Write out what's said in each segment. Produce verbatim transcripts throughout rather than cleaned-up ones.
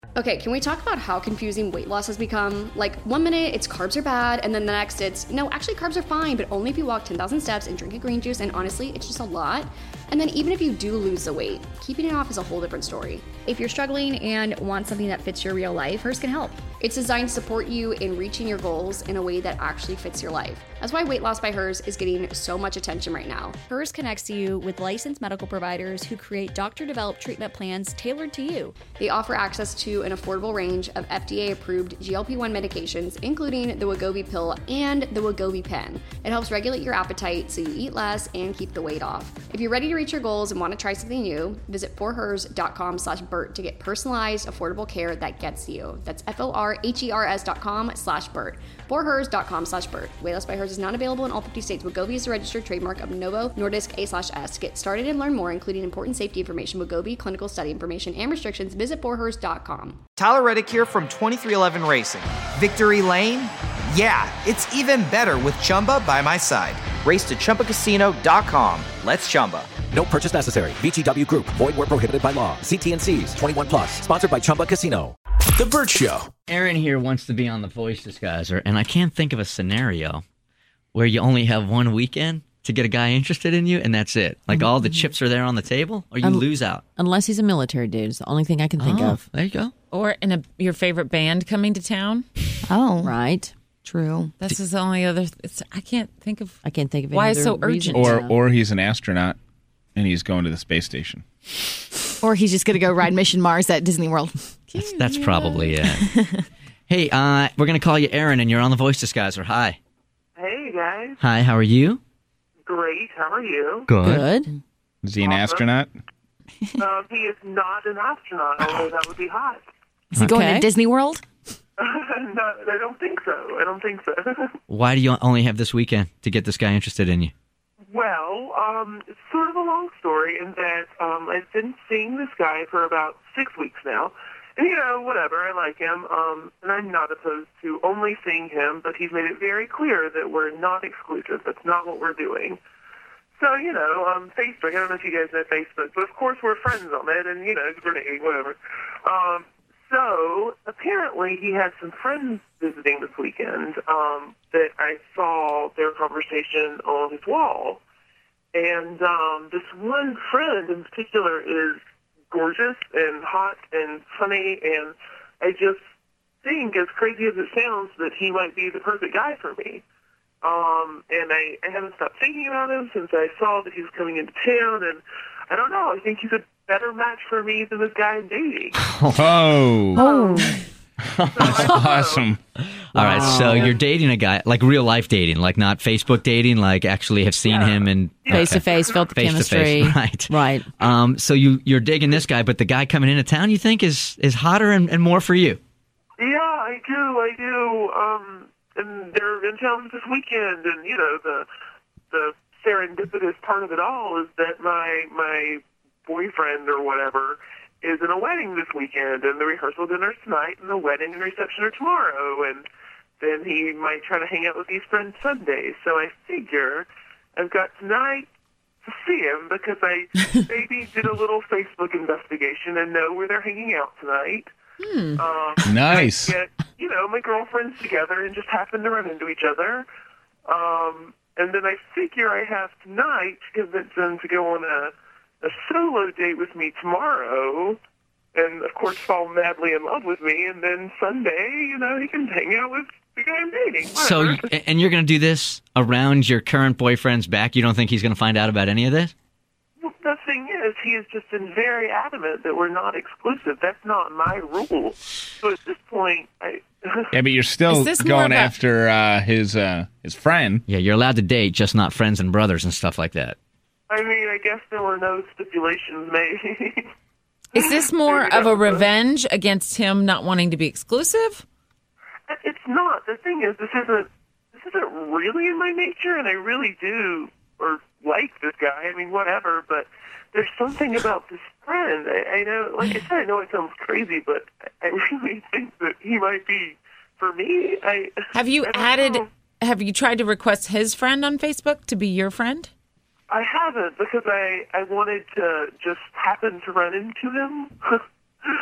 Okay, can we talk about how confusing weight loss has become? Like, one minute it's carbs are bad, and then the next it's, no, actually carbs are fine, but only if you walk ten thousand steps and drink a green juice, and honestly, it's just a lot. And then even if you do lose the weight, keeping it off is a whole different story. If you're struggling and want something that fits your real life, Hers can help. It's designed to support you in reaching your goals in a way that actually fits your life. That's why Weight Loss by Hers is getting so much attention right now. Hers connects you with licensed medical providers who create doctor-developed treatment plans tailored to you. They offer access to an affordable range of F D A-approved G L P one medications, including the Wegovy pill and the Wegovy pen. It helps regulate your appetite so you eat less and keep the weight off. If you're ready to reach your goals and want to try something new, visit forhers.com slash Bert to get personalized, affordable care that gets you. That's F-O-R-H-E-R-S dot com slash Bert. forhers.com slash Bert. Weight Loss by Hers is not available in all fifty states. Wegovy is a registered trademark of Novo Nordisk A slash S. To get started and learn more, including important safety information, Wegovy, clinical study information, and restrictions, visit forhers dot com. Tyler Reddick here from twenty-three eleven Racing. Victory Lane? Yeah, it's even better with Chumba by my side. Race to Chumba Casino dot com. Let's Chumba. No purchase necessary. V G W Group. Void where prohibited by law. See T and C's. twenty-one plus. Sponsored by Chumba Casino. The Bert Show. Aaron here wants to be on The Voice Disguiser, and I can't think of a scenario where you only have one weekend to get a guy interested in you, and that's it. Like mm-hmm. all the chips are there on the table, or you um, lose out. Unless he's a military dude. It's the only thing I can think oh, of. There you go. Or in a, your favorite band coming to town. Oh. Right. True. This is the only other... It's, I can't think of... I can't think of any why other it's so urgent. Or, or he's an astronaut, and he's going to the space station. Or he's just going to go ride Mission Mars at Disney World. That's, that's probably it. Hey, uh, we're going to call you Aaron, and you're on The Voice Disguiser. Hi. Hey, guys. Hi, how are you? Great. How are you? Good. Good. Is he an awesome. astronaut? uh, he is not an astronaut, although that would be hot. Is he okay. going to Disney World? no, I don't think so. I don't think so. Why do you only have this weekend to get this guy interested in you? Well, um, it's sort of a long story in that um, I've been seeing this guy for about six weeks now. And, you know, whatever, I like him, um, and I'm not opposed to only seeing him, but he's made it very clear that we're not exclusive. That's not what we're doing. So, you know, um, Facebook, I don't know if you guys know Facebook, but of course we're friends on it, and, you know, we're dating, whatever. Um, so, apparently he had some friends visiting this weekend um, that I saw their conversation on his wall. And um, this one friend in particular is gorgeous and hot and funny, and I just think, as crazy as it sounds, that he might be the perfect guy for me. Um, and I, I haven't stopped thinking about him since I saw that he was coming into town, and I don't know, I think he's a better match for me than this guy I'm dating. Oh. Oh. That's awesome. All right, so you're dating a guy, like real life dating, like not Facebook dating, like actually have seen yeah. him and face to face, felt the face chemistry. To face, right? Right. Um, so you you're digging this guy, but the guy coming into town, you think is is hotter and, and more for you? Yeah, I do, I do. Um, and they're in town this weekend, and you know the the serendipitous part of it all is that my my boyfriend or whatever is in a wedding this weekend, and the rehearsal dinner's tonight, and the wedding and reception are tomorrow, and then he might try to hang out with his friends Sunday. So I figure I've got tonight to see him because I maybe did a little Facebook investigation and know where they're hanging out tonight. Hmm. Um, nice. I get, you know, my girlfriends together and just happen to run into each other. Um, and then I figure I have tonight to convince them to go on a a solo date with me tomorrow, and of course fall madly in love with me, and then Sunday, you know, he can hang out with the guy I'm dating. Whatever. So, and you're going to do this around your current boyfriend's back? You don't think he's going to find out about any of this? Well, the thing is, he has just been very adamant that we're not exclusive. That's not my rule. So at this point, I... yeah, but you're still going about... after uh, his uh, his friend. Yeah, you're allowed to date, just not friends and brothers and stuff like that. I mean, I guess there were no stipulations made. Is this more of a revenge against him not wanting to be exclusive? It's not. The thing is, this isn't this isn't really in my nature, and I really do or like this guy. I mean, whatever. But there's something about this friend. I, I know, like I said, I know it sounds crazy, but I really think that he might be for me. I have you I added? know. Have you tried to request his friend on Facebook to be your friend? I haven't, because I, I wanted to just happen to run into him.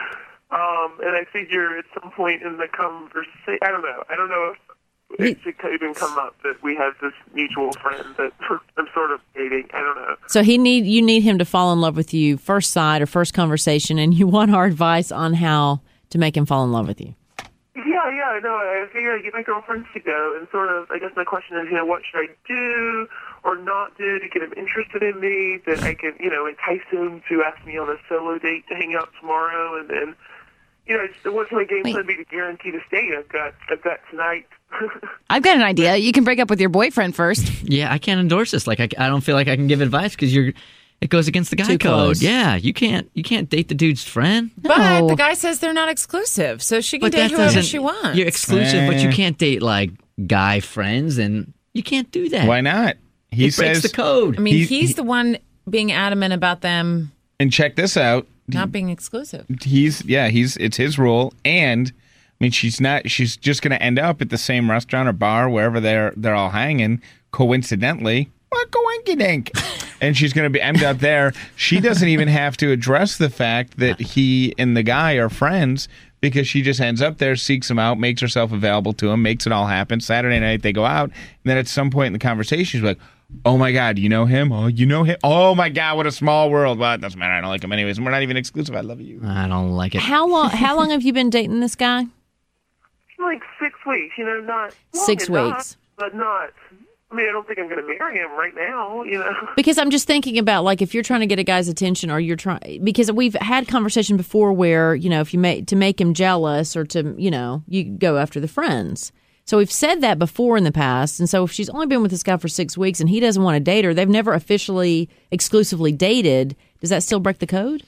Um, and I figure at some point in the conversation, I don't know, I don't know if it could even come up that we have this mutual friend that I'm sort of dating. I don't know. So he need you need him to fall in love with you first sight or first conversation, and you want our advice on how to make him fall in love with you. Yeah, yeah, no, I figure I get my girlfriends to go, and sort of, I guess my question is, you know, what should I do or not do to get him interested in me, that I can, you know, entice him to ask me on a solo date to hang out tomorrow, and then, you know, it's, what's my game plan be to guarantee to stay? I've got, I've got tonight. I've got an idea. You can break up with your boyfriend first. Yeah, I can't endorse this. Like, I, I don't feel like I can give advice because you're. It goes against the guy Too code. close. Yeah, you can't. You can't date the dude's friend. But the guy says they're not exclusive, so she can But date that whoever doesn't- she wants. You're exclusive, but you Eh. can't date like guy friends, and you can't do that. Why not? He It breaks says the code. I mean, he- he's he- the one being adamant about them And check this out. not being exclusive. He's yeah, he's it's his rule, and I mean she's not. She's just going to end up at the same restaurant or bar wherever they're they're all hanging. Coincidentally, what coinkydink? And she's going to be end up there. She doesn't even have to address the fact that he and the guy are friends because she just ends up there, seeks him out, makes herself available to him, makes it all happen. Saturday night they go out, and then at some point in the conversation, she's like, "Oh my God, you know him? Oh, you know him? Oh my God, what a small world." Well, it doesn't matter. I don't like him anyways, and we're not even exclusive. I love you. I don't like it. How long? How long have you been dating this guy? Like six weeks, you know, not long Six enough, weeks. but not. I mean, I don't think I'm going to marry him right now, you know. Because I'm just thinking about, like, if you're trying to get a guy's attention or you're trying, because we've had conversation before where, you know, if you make, to make him jealous or to, you know, you go after the friends. So we've said that before in the past. And so if she's only been with this guy for six weeks and he doesn't want to date her, they've never officially, exclusively dated, does that still break the code?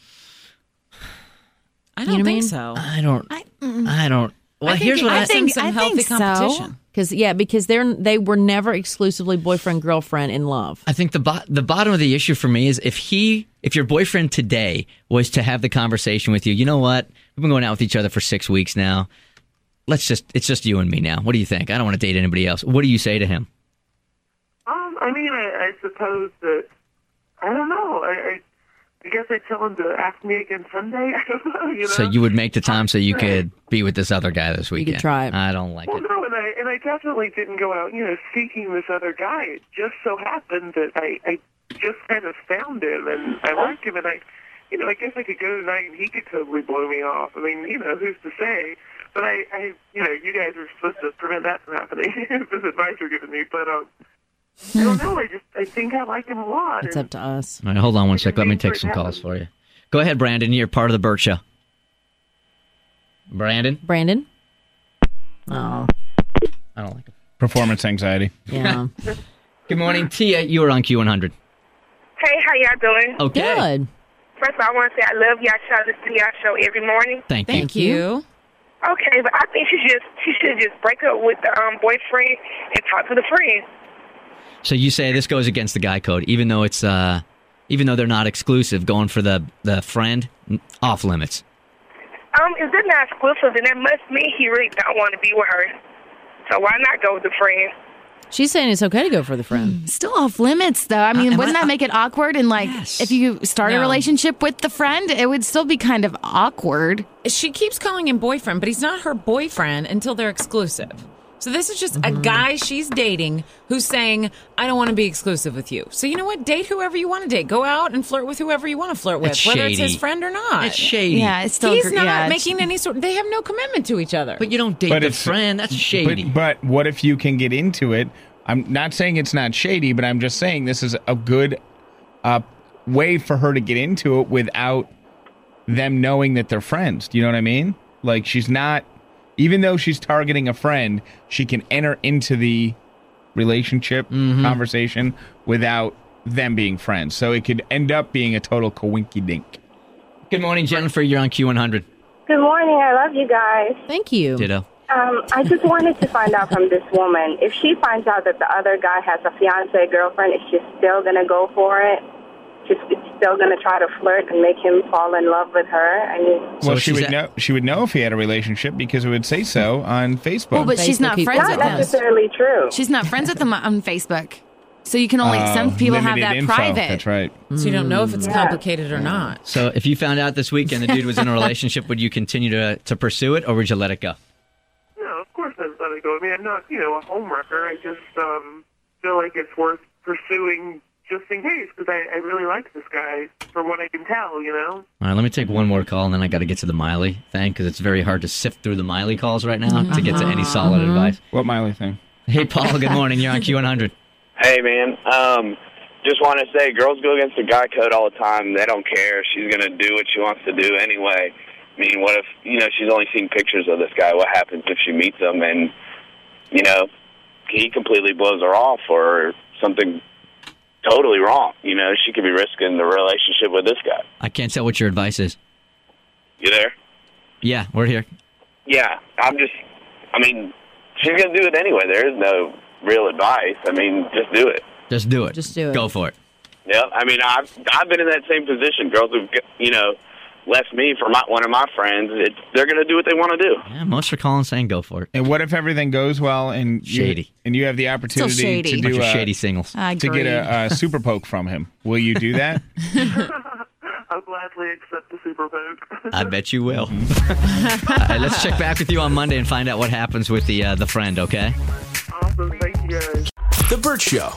I don't You know what I think mean? so. I don't. I, don't. Well, I think here's it what I gives them think- some I healthy think so. competition. Because yeah, because they're they were never exclusively boyfriend girlfriend in love. I think the bo- the bottom of the issue for me is if he, if your boyfriend today was to have the conversation with you, you know what? We've been going out with each other for six weeks now. Let's just, it's just you and me now. What do you think? I don't want to date anybody else. What do you say to him? Um, I mean, I, I suppose that, I don't know. I, I, I guess I tell him to ask me again Sunday. I don't know, you know. So you would make the time so you could be with this other guy this weekend. try it. I don't like Well, it. no, and I and I definitely didn't go out, you know, seeking this other guy. It just so happened that I, I just kind of found him, and I liked him, and I, you know, I guess I could go tonight and he could totally blow me off. I mean, you know, who's to say? But I, I you know, you guys are supposed to prevent that from happening. This advice you're giving me, but um, I don't know. I just I think I like him a lot. It's and- up to us. All right, hold on one sec. Let me waiting take for it some to calls happen. for you. Go ahead, Brandon. You're part of the Burt Show. Brandon? Brandon? Oh, I don't like it. Performance anxiety. yeah. Good morning, Tia. You were on Q one hundred. Hey, how y'all doing? Okay. Good. First of all, I want to say I love y'all show. Listen to y'all show every morning. Thank you. Thank you. Okay, but I think she just she should just break up with the um, boyfriend and talk to the friend. So you say this goes against the guy code, even though it's uh, even though they're not exclusive, going for the the friend, off limits. Um, if they're not exclusive, then that must mean he really don't want to be with her. So why not go with the friend? She's saying it's okay to go for the friend. Still off limits, though. I mean, Uh, am wouldn't I- that make it awkward? And like, Yes. if you start a No. relationship with the friend, it would still be kind of awkward. She keeps calling him boyfriend, but he's not her boyfriend until they're exclusive. So this is just Mm-hmm. a guy she's dating who's saying, I don't want to be exclusive with you. So you know what? Date whoever you want to date. Go out and flirt with whoever you want to flirt with, It's whether it's shady. his friend or not. It's shady. Yeah, it's still He's gr- not yeah, it's- making any sort. They have no commitment to each other. But you don't date But the it's- friend. That's shady. But, but what if you can get into it? I'm not saying it's not shady, but I'm just saying this is a good uh, way for her to get into it without them knowing that they're friends. Do you know what I mean? Like, she's not, even though she's targeting a friend, she can enter into the relationship conversation without them being friends. So it could end up being a total coinky-dink. Good morning, Jennifer. You're on Q one hundred. Good morning. I love you guys. Thank you. Ditto. Um, I just wanted to find out from this woman, if she finds out that the other guy has a fiance girlfriend, is she still going to go for it? She's still going to try to flirt and make him fall in love with her? I mean, Well, So she she's would at- know. She would know if he had a relationship because it would say so on Facebook. Well, but she's not Facebook friends not with them. necessarily true. She's not friends with them on Facebook. So you can only, Oh, some people have limited that info. private. That's right. So you don't know if it's Yeah. complicated or not. So if you found out this weekend the dude was in a relationship, would you continue to to pursue it, or would you let it go? No, of course I'd let it go. I mean, I'm not, you know, a homewrecker. I just um, feel like it's worth pursuing just in case, because I, I really like this guy from what I can tell, you know? All right, let me take one more call, and then I got to get to the Miley thing, because it's very hard to sift through the Miley calls right now to get to any solid advice. What Miley thing? Hey, Paul, good morning. You're on Q one hundred. Hey, man. Um, just want to say, girls go against the guy code all the time. They don't care. She's going to do what she wants to do anyway. I mean, what if, you know, she's only seen pictures of this guy? What happens if she meets him and, you know, he completely blows her off or something totally wrong? You know, she could be risking the relationship with this guy. I can't tell what your advice is. You there? Yeah, we're here. Yeah, I'm just, I mean, she's going to do it anyway. There is no real advice. I mean, just do it. Just do it. Just do it. Go for it. Yeah, I mean, I've I've been in that same position. Girls who've, you know, left me for my, one of my friends. It's, they're going to do what they want to do. Yeah, most are calling saying go for it. And what if everything goes well and you, Shady. and you have the opportunity shady. to Bunch do of a, shady singles. I to agree. get a, a super poke from him? Will you do that? I'll gladly accept the super poke. I bet you will. All right, let's check back with you on Monday and find out what happens with the uh, the friend, okay? Awesome. Thank you, guys. The Burt Show.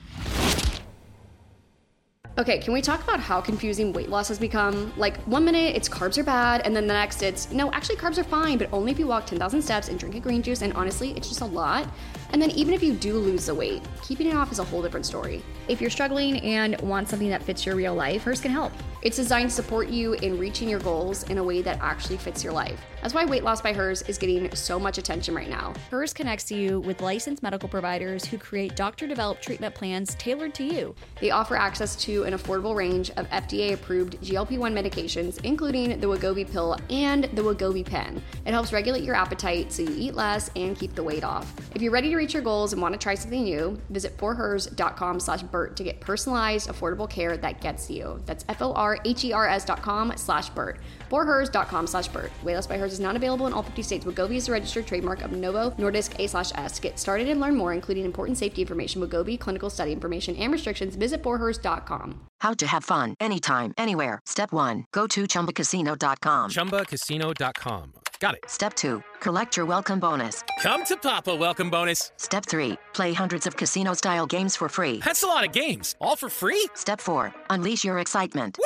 Okay, can we talk about how confusing weight loss has become? Like, one minute it's carbs are bad, and then the next it's, no, actually carbs are fine, but only if you walk ten thousand steps and drink a green juice, and honestly, it's just a lot. And then even if you do lose the weight, keeping it off is a whole different story. If you're struggling and want something that fits your real life, Hers can help. It's designed to support you in reaching your goals in a way that actually fits your life. That's why Weight Loss by Hers is getting so much attention right now. Hers connects you with licensed medical providers who create doctor-developed treatment plans tailored to you. They offer access to an affordable range of F D A-approved G L P one medications, including the Wegovy pill and the Wegovy pen. It helps regulate your appetite so you eat less and keep the weight off. If you're ready to reach your goals and want to try something new, visit forhers.com slash Burt to get personalized, affordable care that gets you. That's F-O-R-H-E-R-S dot com slash Burt. forhers.com slash Burt. Weight Loss by Hers is not available in all fifty states. Wegovy is a registered trademark of Novo Nordisk A slash S. Get started and learn more, including important safety information, Wegovy, clinical study information, and restrictions. Visit forhers dot com. How to have fun anytime, anywhere. Step one, go to chumba casino dot com. chumba casino dot com. Got it. Step two, collect your welcome bonus. Come to Papa welcome bonus. Step three, play hundreds of casino-style games for free. That's a lot of games. All for free? Step four, unleash your excitement.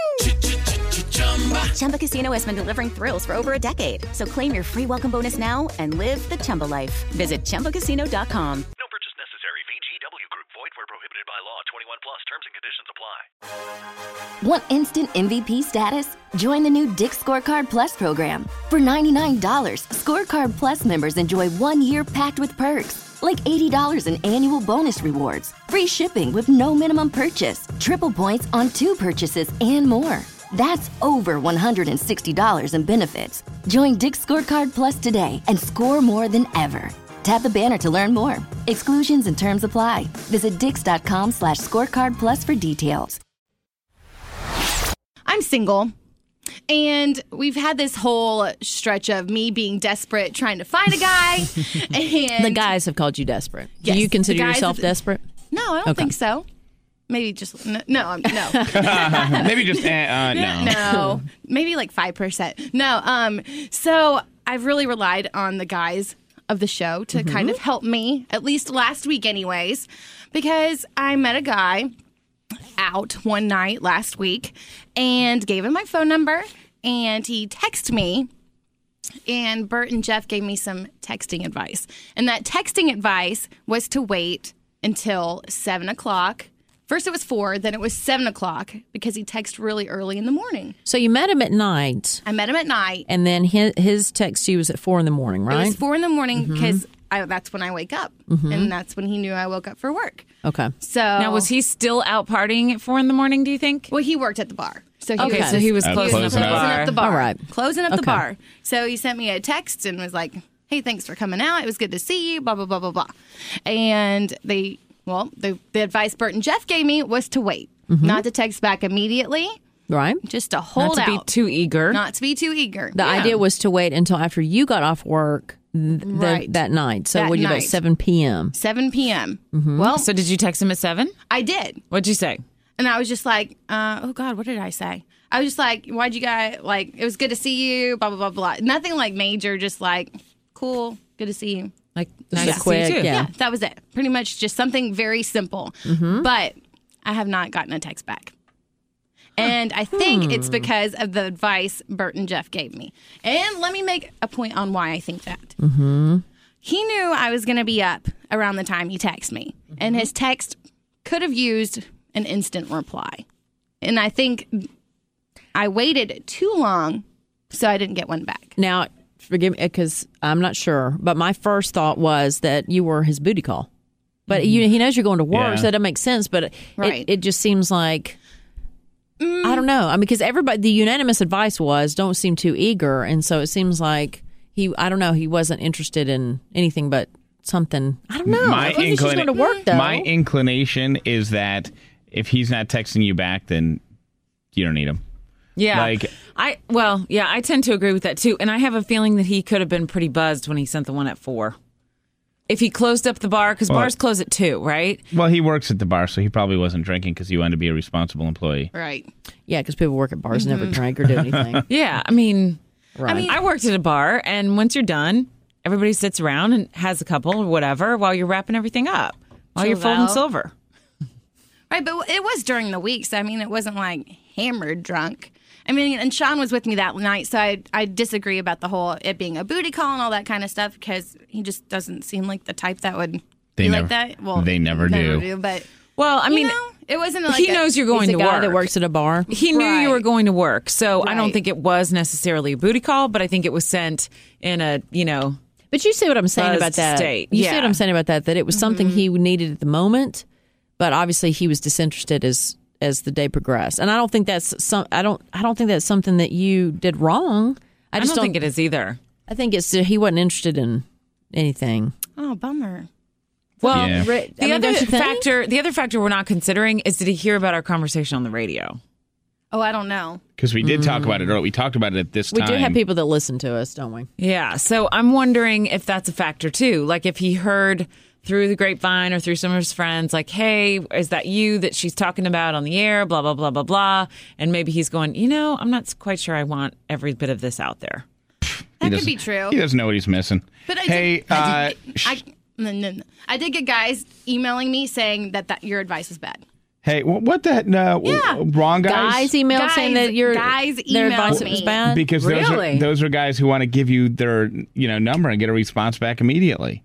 Chumba Casino has been delivering thrills for over a decade. So claim your free welcome bonus now and live the Chumba life. Visit chumba casino dot com. No purchase necessary. V G W Group. Void where prohibited by law. twenty-one plus. Terms and conditions apply. Want instant M V P status? Join the new Dick's Scorecard Plus program. For ninety-nine dollars, Scorecard Plus members enjoy one year packed with perks, like eighty dollars in annual bonus rewards, free shipping with no minimum purchase, triple points on two purchases, and more. That's over one hundred sixty dollars in benefits. Join Dick's Scorecard Plus today and score more than ever. Tap the banner to learn more. Exclusions and terms apply. Visit dix.com slash scorecard plus for details. I'm single, and we've had this whole stretch of me being desperate, trying to find a guy. And the guys have called you desperate. Yes, Do you consider the guys yourself have- desperate? No, I don't Okay. think so. Maybe just no. No, I'm- no. Maybe just eh, uh, no. No, maybe like five percent. No. Um. So I've really relied on the guys of the show to Mm-hmm. kind of help me, at least last week, anyways, because I met a guy out one night last week and gave him my phone number, and he texted me. And Bert and Jeff gave me some texting advice, and that texting advice was to wait until seven o'clock. First it was four, then it was seven o'clock because he texted really early in the morning. So you met him at night, I met him at night. and then his, his text to you was at four in the morning, It right? was four in the morning Mhm. because that's when I wake up, Mhm. and that's when he knew I woke up for work. Okay. So Now, was he still out partying at four in the morning, do you think? Well, he worked at the bar. So he Okay, was, so he was he closing was up the closing bar. up the bar. All right. Closing up the Okay. bar. So he sent me a text and was like, hey, thanks for coming out. It was good to see you, blah, blah, blah, blah, blah. And they, well, the, the advice Bert and Jeff gave me was to wait, Mm-hmm. not to text back immediately, Right. just to hold Not to out. be too eager. Not to be too eager. The Yeah. idea was to wait until after you got off work, th- th- Right. that night. So That what you about night. seven p.m. seven p.m. Mm-hmm. Well, So did you text him at seven? I did. What'd you say? And I was just like, uh, oh God, what did I say? I was just like, why'd you guys, like, it was good to see you, blah, blah, blah, blah. Nothing like major, just like, cool, good to see you. Like, Just nice a to see you quick, too. yeah. Yeah, that was it. Pretty much just something very simple. Mhm. But I have not gotten a text back. And I think it's because of the advice Bert and Jeff gave me. And let me make a point on why I think that. Mm-hmm. He knew I was going to be up around the time he texted me. And his text could have used an instant reply. And I think I waited too long, so I didn't get one back. Now, forgive me, because I'm not sure, but my first thought was that you were his booty call. But you, he knows you're going to work, Yeah. so that makes sense. But it, Right. it just seems like, I don't know. I mean, because everybody, the unanimous advice was don't seem too eager. And so it seems like he, I don't know, he wasn't interested in anything but something. I don't know. My, I think she's going to work, though. my inclination is that if he's not texting you back, then you don't need him. Yeah. Like- I well, yeah, I tend to agree with that too. And I have a feeling that he could have been pretty buzzed when he sent the one at four. If he closed up the bar, because Well- bars close at two, right? Well, he works at the bar, so he probably wasn't drinking because he wanted to be a responsible employee. Right. Yeah, because people work at bars and never drink or do anything. Yeah, I mean, Right. I mean, I worked at a bar, and once you're done, everybody sits around and has a couple or whatever while you're wrapping everything up, while you're Chilled folding out. silver. Right, but it was during the week, so I mean, it wasn't like hammered drunk. I mean, and Sean was with me that night, so I I disagree about the whole it being a booty call and all that kind of stuff because he just doesn't seem like the type that would They be never- like that. Well, they never do. But Well, I you mean, know, it wasn't like he a- knows you're going He's to a guy work. that works at a bar. He knew you were Right. going to work, so I don't Right. think it was necessarily a booty call, but I think it was sent in a, you know, But you see what I'm saying buzzed about that. state. You yeah. see what I'm saying about that, that it was something he needed at the moment, but obviously he was disinterested as as the day progressed. And I don't think that's some I don't I don't think that's something that you did wrong. I I just don't think it is either. I think it's uh, he wasn't interested in anything. Oh, bummer. Well, Yeah. the I mean, other don't you think? factor, the other factor we're not considering is did he hear about our conversation on the radio? Oh, I don't know. Because we did talk about it earlier. We talked about it at this We time. do have people that listen to us, don't we? Yeah, so I'm wondering if that's a factor too. Like if he heard through the grapevine or through some of his friends, like, hey, is that you that she's talking about on the air, blah, blah, blah, blah, blah. And maybe he's going, you know, I'm not quite sure I want every bit of this out there. He That could doesn't- be true. He doesn't know what he's missing. But I hey, did, I, uh, did, sh- I, no, no, no. I did get guys emailing me saying that, that your advice was bad. hey, wh- what the no, Yeah. wrong guys? Guys emailed Guys- saying that your guys their emailed advice was me. bad. Because those are Really? those are guys who want to give you their you know number and get a response back immediately.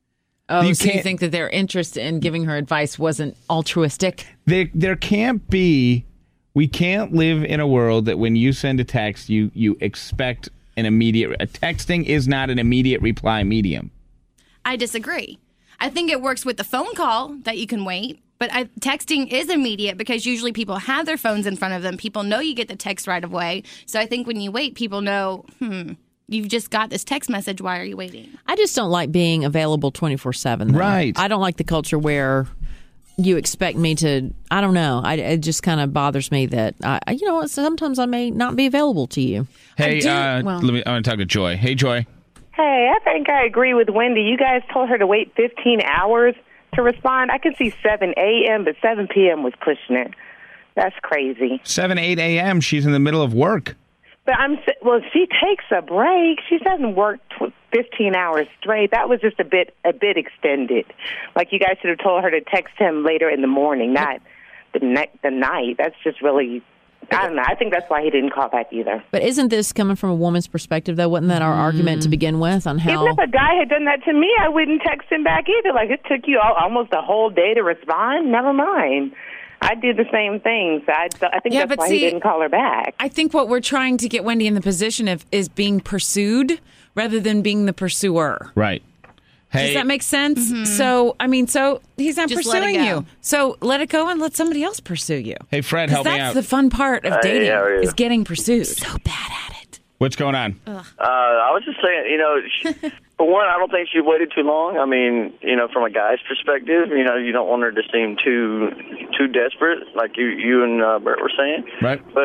Oh, You so you can't- think that their interest in giving her advice wasn't altruistic? There, there can't be. We can't live in a world that when you send a text, you you expect an immediate. A texting is not an immediate reply medium. I disagree. I think it works with the phone call that you can wait, but I, texting is immediate because usually people have their phones in front of them. People know you get the text right away. So I think when you wait, people know, hmm, you've just got this text message. Why are you waiting? I just don't like being available twenty-four seven. Right. I don't like the culture where you expect me to, I don't know. I, it just kind of bothers me that, I, you know, sometimes I may not be available to you. Hey, do- uh, well- let me. I want to talk to Joy. Hey, Joy. Hey, I think I agree with Wendy. You guys told her to wait fifteen hours to respond. I could see seven a.m., but seven p.m. was pushing it. That's crazy. seven, eight a.m. She's in the middle of work. But I'm s- well. She takes a break. She doesn't work tw- fifteen hours straight. That was just a bit a bit extended. Like you guys should have told her to text him later in the morning, not the ne- the night. That's just really. I don't know. I think that's why he didn't call back either. But isn't this coming from a woman's perspective, though? Wasn't that our argument to begin with on how? Even if a guy had done that to me, I wouldn't text him back either. Like, it took you all, almost a whole day to respond. Never mind. I did the same thing. So I, so I think Yeah, that's but why see- he didn't call her back. I think what we're trying to get Wendy in the position of is being pursued rather than being the pursuer. Right. Hey, Does that make sense? So, I mean, so he's not Just let it pursuing go. you. So let it go and let somebody else pursue you. hey, Fred, 'Cause help me that's out. the fun part of Hey, dating how are you? is getting pursued. What's going on? Uh, I was just saying, you know, she, for one, I don't think she waited too long. I mean, you know, from a guy's perspective, you know, you don't want her to seem too too desperate, like you you and uh, Bert were saying. Right. But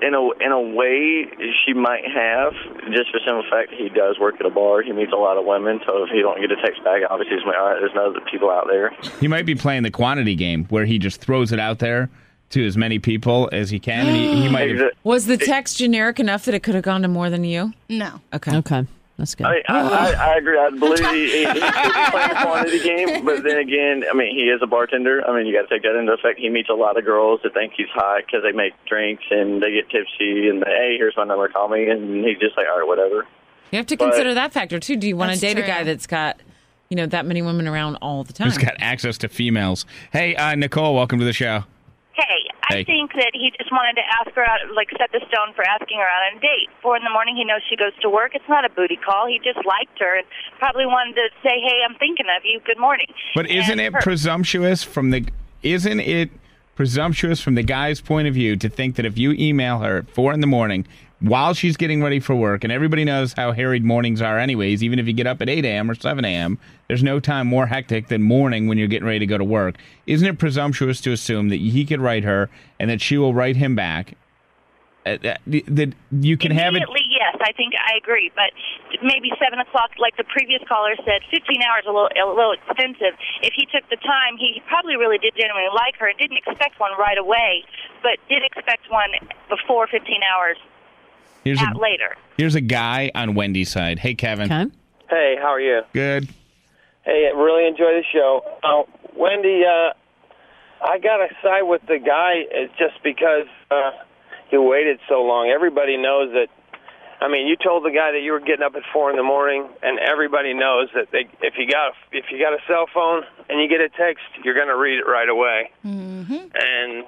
in a in a way, she might have, just for the simple fact that he does work at a bar. He meets a lot of women, so if he don't get a text back, obviously he's like, all right, there's no other people out there. He might be playing the quantity game, where he just throws it out there to as many people as he can. And he, he might have, Was the text generic enough that it could have gone to more than you? No. Okay. Okay. That's good. I, I, I, I agree. I believe he, he, he could be playing a quantity game, but then again, I mean, he is a bartender. I mean, you got to take that into effect. He meets a lot of girls that think he's hot because they make drinks and they get tipsy and they, hey, here's my number, call me, and he's just like, all right, whatever. You have to But- consider that factor, too. Do you want to That's date a true. guy that's got, you know, that many women around all the time? who's got access to females. Hey, uh, Nicole, welcome to the show. Hey, I Hey. think that he just wanted to ask her out, like set the stone for asking her out on a date. Four in the morning, he knows she goes to work. It's not a booty call. He just liked her and probably wanted to say, hey, I'm thinking of you. Good morning. But isn't And it her- presumptuous from the isn't it presumptuous from the guy's point of view to think that if you email her at four in the morning while she's getting ready for work, and everybody knows how harried mornings are anyways, even if you get up at eight a.m. or seven a.m., there's no time more hectic than morning when you're getting ready to go to work. Isn't it presumptuous to assume that he could write her and that she will write him back? Uh, that, that you can have it. Immediately, yes, I think I agree. But maybe seven o'clock, like the previous caller said, fifteen hours a little, a little extensive. If he took the time, he probably really did genuinely like her and didn't expect one right away, but did expect one before fifteen hours Here's at a, later. here's a guy on Wendy's side. Hey, Kevin. Hey, how are you? Good. Hey, I really enjoy the show. Uh, Wendy, uh, I got to side with the guy uh, just because uh, he waited so long. Everybody knows that. I mean, you told the guy that you were getting up at four in the morning, and everybody knows that they, if you got a, if you got a cell phone and you get a text, you're going to read it right away. Mm-hmm. And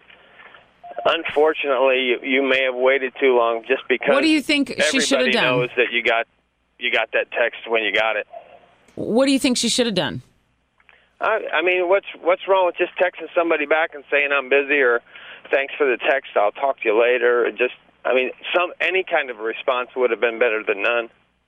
unfortunately, you, you may have waited too long just because. What do you think she should have everybody done? knows that you got you got that text when you got it. What do you think she should have done? I, I mean, what's what's wrong with just texting somebody back and saying I'm busy or thanks for the text, I'll talk to you later? Or just, I mean, some any kind of a response would have been better than none.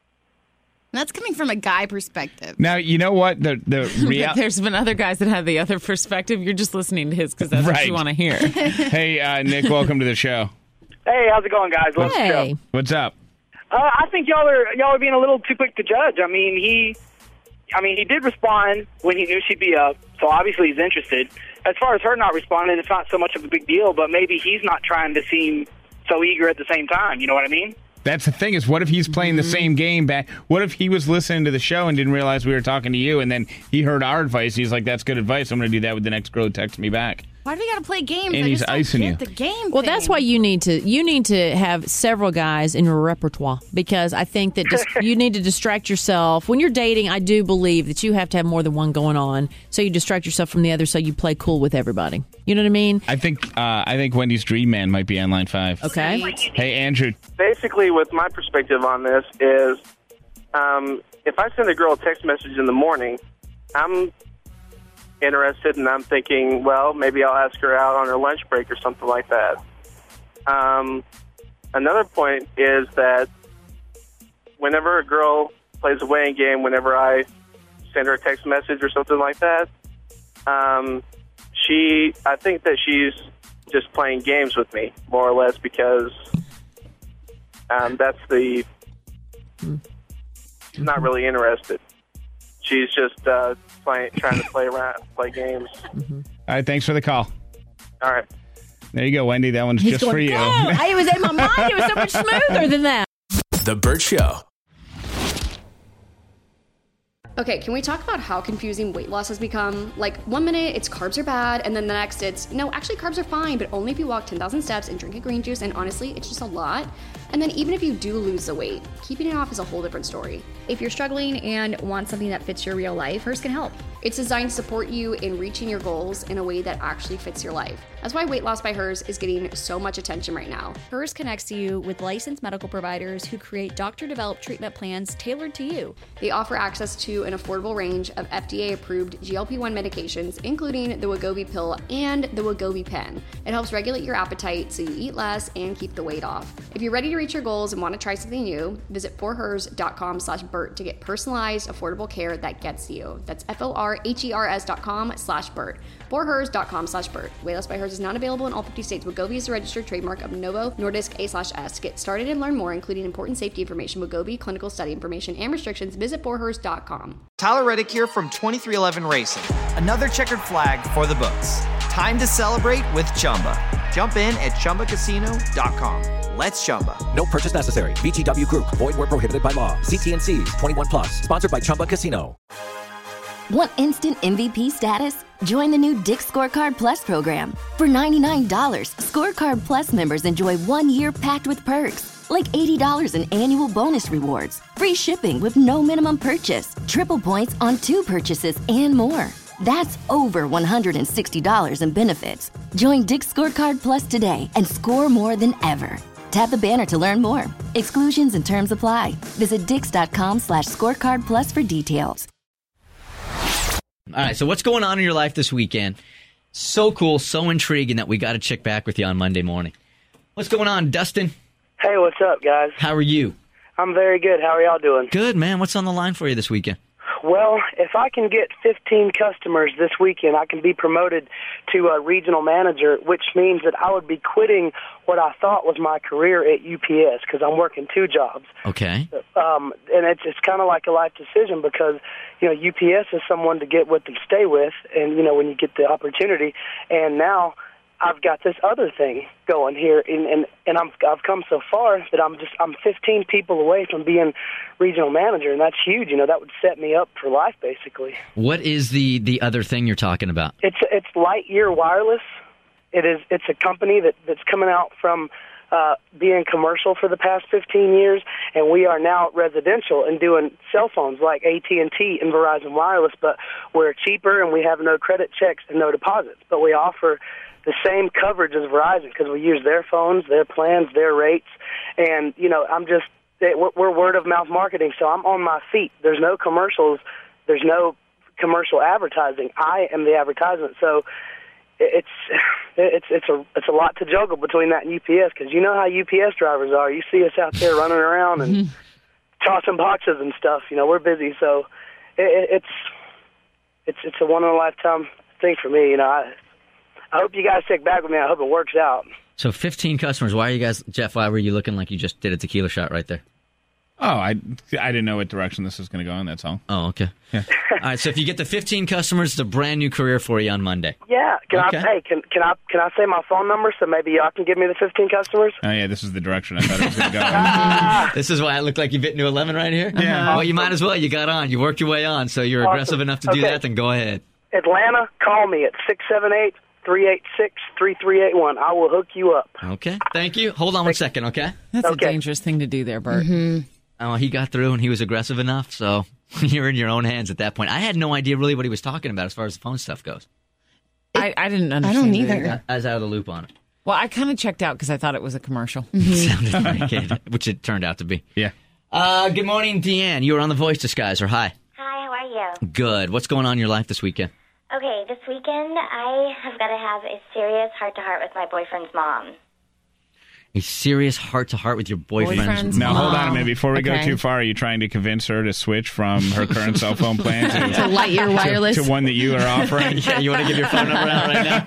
That's coming from a guy perspective. Now, you know what? The the real There's been other guys that have the other perspective. You're just listening to his because that's what Right. you want to hear. Hey, uh, Nick, welcome to the show. Hey, how's it going, guys? Love the show. What's up? Uh, I think y'all are y'all are being a little too quick to judge. I mean, he, I mean, he did respond when he knew she'd be up, so obviously he's interested. As far as her not responding, it's not so much of a big deal, but maybe he's not trying to seem so eager at the same time. You know what I mean? That's the thing is, what if he's playing the same game back? What if he was listening to the show and didn't realize we were talking to you, and then he heard our advice? He's like, "That's good advice. I'm going to do that with the next girl who texts me back." Why do we got to play games? And I he's just don't icing get you. the game Well, thing. that's why you need to you need to have several guys in your repertoire, because I think that dis- you need to distract yourself when you're dating. I do believe that you have to have more than one going on, so you distract yourself from the other, so you play cool with everybody. You know what I mean? I think uh, I think Wendy's dream man might be on line five. Okay. Hey, Andrew. Basically, with my perspective on this is, um, if I send a girl a text message in the morning, I'm interested and I'm thinking, well, maybe I'll ask her out on her lunch break or something like that. Um, another point is that whenever a girl plays a weighing game, whenever I send her a text message or something like that, um, she, I think that she's just playing games with me, more or less, because um, that's the, she's not really interested. She's just uh, playing, trying to play around, play games. All right, thanks for the call. All right. There you go, Wendy. That one's He's just going, for you. "Oh, I was in my mind. It was so much smoother than that." The Burt Show. Okay, can we talk about how confusing weight loss has become? Like, one minute it's carbs are bad, and then the next it's, no, actually carbs are fine, but only if you walk ten thousand steps and drink a green juice, and honestly, it's just a lot. And then even if you do lose the weight, keeping it off is a whole different story. If you're struggling and want something that fits your real life, Hers can help. It's designed to support you in reaching your goals in a way that actually fits your life. That's why Weight Loss by Hers is getting so much attention right now. Hers connects you with licensed medical providers who create doctor-developed treatment plans tailored to you. They offer access to an affordable range of F D A-approved G L P one medications, including the Wegovy pill and the Wegovy pen. It helps regulate your appetite so you eat less and keep the weight off. If you're ready to to reach your goals and want to try something new, visit forhers.com slash Bert to get personalized, affordable care that gets you. That's F-O-R-H-E-R-S dot com slash Bert. forhers.com slash Bert. Wayless by Hers is not available in all fifty states. Wegovy is a registered trademark of Novo Nordisk A slash S. Get started and learn more, including important safety information, Wegovy, clinical study information, and restrictions. Visit forhers dot com. Tyler Reddick here from twenty-three eleven Racing. Another checkered flag for the books. Time to celebrate with Chumba. Jump in at Chumba Casino dot com. Let's Chumba. No purchase necessary. V G W Group. Void where prohibited by law. See T and C's. twenty-one plus. Sponsored by Chumba Casino. Want instant M V P status? Join the new Dick's Scorecard Plus program. For ninety-nine dollars, Scorecard Plus members enjoy one year packed with perks, like eighty dollars in annual bonus rewards, free shipping with no minimum purchase, triple points on two purchases, and more. That's over one hundred sixty dollars in benefits. Join Dick's Scorecard Plus today and score more than ever. Tap the banner to learn more. Exclusions and terms apply. Visit dix.com slash scorecard plus for details. All right, so what's going on in your life this weekend? So cool, so intriguing that we got to check back with you on Monday morning. What's going on, Dustin? Hey, what's up, guys? How are you? I'm very good. How are y'all doing? Good, man. What's on the line for you this weekend? Well, if I can get fifteen customers this weekend, I can be promoted to a regional manager, which means that I would be quitting what I thought was my career at U P S because I'm working two jobs. Okay. Um, and it's it's kind of like a life decision because, you know, U P S is someone to get with and stay with, and, you know, when you get the opportunity. And now I've got this other thing going here, and and, and I'm, I've come so far that I'm just I'm fifteen people away from being regional manager, and that's huge. You know, that would set me up for life, basically. What is the, the other thing you're talking about? It's it's Lightyear Wireless. It is it's a company that, that's coming out from uh, being commercial for the past fifteen years, and we are now residential and doing cell phones like A T and T and Verizon Wireless, but we're cheaper and we have no credit checks and no deposits, but we offer the same coverage as Verizon because we use their phones, their plans, their rates, and, you know, I'm just, we're word-of-mouth marketing, so I'm on my feet. There's no commercials. There's no commercial advertising. I am the advertisement, so it's it's it's a it's a lot to juggle between that and U P S because you know how U P S drivers are. You see us out there running around and tossing boxes and stuff. You know, we're busy, so it, it's it's it's a one-in-a-lifetime thing for me. You know, I, I hope you guys check back with me. I hope it works out. So fifteen customers. Why are you guys, Jeff, why were you looking like you just did a tequila shot right there? Oh, I, I didn't know what direction this was going to go in, that's all. Oh, okay. Yeah. All right, so if you get the fifteen customers, it's a brand new career for you on Monday. Yeah. Can Okay. I hey, can can I can I say my phone number so maybe y'all can give me the fifteen customers? Oh, yeah, this is the direction I thought it was going to go. This is why I look like you've hit new eleven right here? Yeah. Well, you might as well. You got on. You worked your way on, so you're Awesome. aggressive enough to do Okay. that, then go ahead. Atlanta, call me at six seven eight, three eight six, three three eight one. I will hook you up. Okay. Thank you. Hold on one second, okay? That's a dangerous thing to do there, Bert. Oh, he got through and he was aggressive enough, so you're in your own hands at that point. I had no idea really what he was talking about as far as the phone stuff goes. I, I didn't understand. it either. I was out of the loop on it. Well, I kind of checked out because I thought it was a commercial. Sounded like it, which it turned out to be. Yeah. Uh, good morning, Deanne. You were on The Voice Disguiser. Hi. Hi, how are you? Good. What's going on in your life this weekend? Okay, this weekend I have got to have a serious heart-to-heart with my boyfriend's mom. A serious heart-to-heart with your boyfriend's, Boyfriend's Now, mom. hold on a minute. Before we go Okay. too far, are you trying to convince her to switch from her current cell phone plan to, To Lightyear Wireless. to, to one that you are offering? Yeah, you want to give your phone number out right now?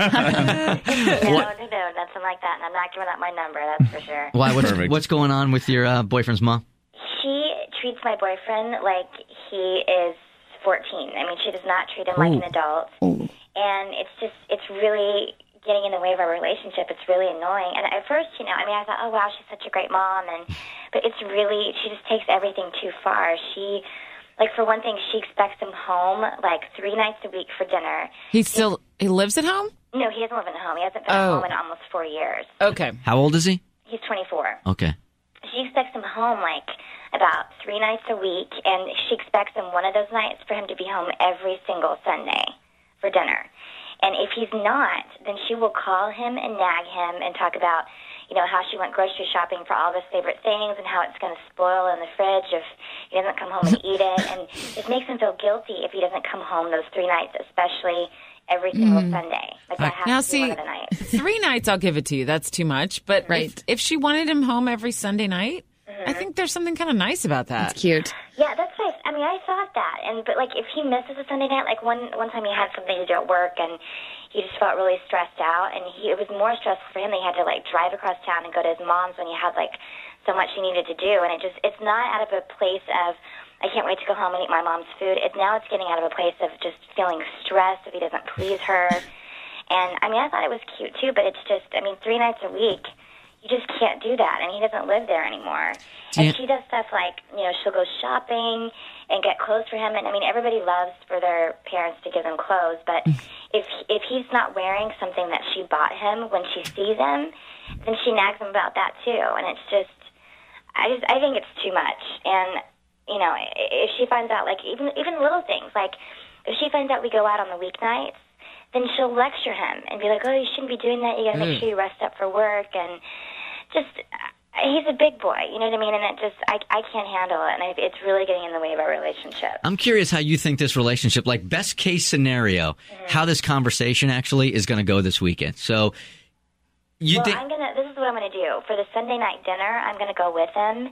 No, What- no, no, nothing like that, and I'm not giving out my number, that's for sure. Why? What's, Perfect. what's going on with your uh, boyfriend's mom? She treats my boyfriend like he is fourteen. I mean, she does not treat him like an adult. And it's just, it's really getting in the way of our relationship. It's really annoying. And at first, you know, I mean, I thought, oh, wow, she's such a great mom. and But it's really, she just takes everything too far. She, like, for one thing, she expects him home, like, three nights a week for dinner. He still he lives at home? No, he doesn't live at home. He hasn't been Oh. at home in almost four years. Okay. How old is he? He's twenty-four. Okay. She expects him home like about three nights a week, and she expects him one of those nights for him to be home every single Sunday for dinner. And if he's not, then she will call him and nag him and talk about, you know, how she went grocery shopping for all of his favorite things and how it's going to spoil in the fridge if he doesn't come home and eat it. And it makes him feel guilty if he doesn't come home those three nights, especially every single Mhm. Sunday. Like that has Now, to be see, one of the nights. three nights I'll give it to you. That's too much. But Right. if, if she wanted him home every Sunday night, I think there's something kind of nice about that. It's cute. Yeah, that's nice. I mean, I thought that, and but like if he misses a Sunday night, like one one time he had something to do at work, and he just felt really stressed out, and he it was more stressful for him. They had to like drive across town and go to his mom's when he had like so much he needed to do, and it just it's not out of a place of I can't wait to go home and eat my mom's food. It now it's getting out of a place of just feeling stressed if he doesn't please her, and I mean I thought it was cute too, but it's just I mean three nights a week. You just can't do that, and he doesn't live there anymore. Do you- And she does stuff like, you know, she'll go shopping and get clothes for him. And, I mean, everybody loves for their parents to give them clothes, but if if he's not wearing something that she bought him when she sees him, then she nags him about that, too. And it's just, I just, I think it's too much. And, you know, i- if she finds out, like, even even little things, like, if she finds out we go out on the weeknights, then she'll lecture him and be like, oh, you shouldn't be doing that. You got to make Mm. sure you rest up for work. And just, uh, he's a big boy, you know what I mean? And it just, I, I can't handle it. And I, it's really getting in the way of our relationship. I'm curious how you think this relationship, like best case scenario, how this conversation actually is going to go this weekekend. So you well, think I'm gonna. This is what I'm gonna do for the Sunday night dinner. I'm gonna go with him,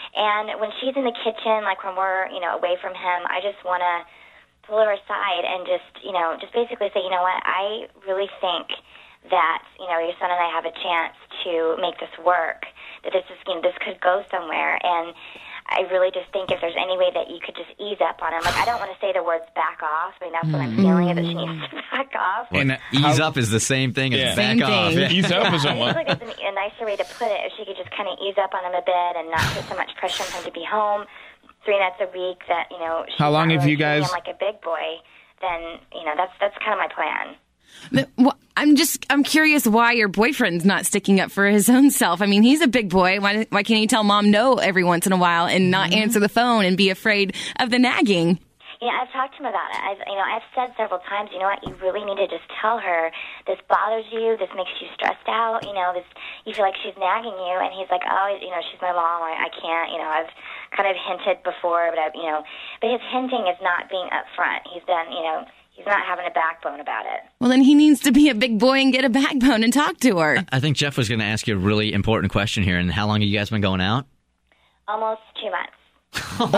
and when she's in the kitchen, like when we're, you know, away from him, I just want to pull her aside and just, you know, just basically say, you know what, I really think that, you know, your son and I have a chance to make this work. That this is, you know, this could go somewhere, and I really just think if there's any way that you could just ease up on him. Like, I don't want to say the words back off. I mean, that's what I'm feeling, is that she needs to back off. What, ease up is the same thing as Yeah. back Same off. thing. Ease up is I a feel like it's a, a nicer way to put it. If she could just kind of ease up on him a bit and not put so much pressure on him to be home three nights a week. That, you know, she's How long not have really you treating guys- him like a big boy? Then, you know, that's that's kind of my plan. But, well, I'm just I'm curious why your boyfriend's not sticking up for his own self. I mean, he's a big boy. Why why can't he tell mom no every once in a while and not answer the phone and be afraid of the nagging? Yeah, I've talked to him about it. I've, you know, I've said several times, you know what, you really need to just tell her this bothers you, this makes you stressed out, you know, this, you feel like she's nagging you, and he's like, oh, you know, she's my mom, I, I can't, you know, I've kind of hinted before, but I've, you know, but his hinting is not being upfront. He's done, you know, he's not having a backbone about it. Well, then he needs to be a big boy and get a backbone and talk to her. I think Jeff was going to ask you a really important question here. And how long have you guys been going out? Almost two months. Oh,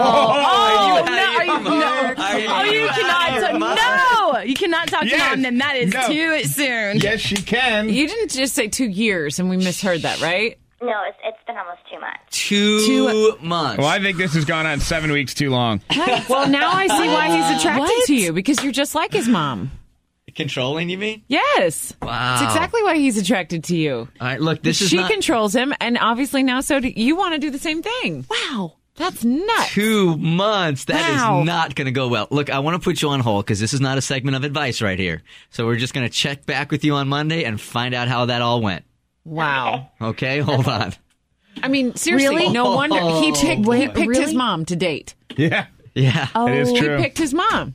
oh no! Are you, no. Oh, you cannot. No, you cannot talk Yes. to mom. Then that is No. too soon. Yes, she can. You didn't just say two years, and we misheard that, right? No, it's it's been almost two months. Two, Two- months. Well, I think this has gone on seven weeks too long. Well, now I see why he's attracted What? to you, because you're just like his mom. Controlling, you mean? Yes. Wow. That's exactly why he's attracted to you. All right, look, this is she not controls him, and obviously now so do you. Want to do the same thing. Wow. That's nuts. two months. That is Wow. not going to go well. Look, I want to put you on hold because this is not a segment of advice right here. So we're just going to check back with you on Monday and find out how that all went. Wow. Okay, hold on. I mean, seriously, Really? no wonder he picked, he Wait, picked his really? mom to date. Yeah, Yeah. Oh, it is true. He picked his mom.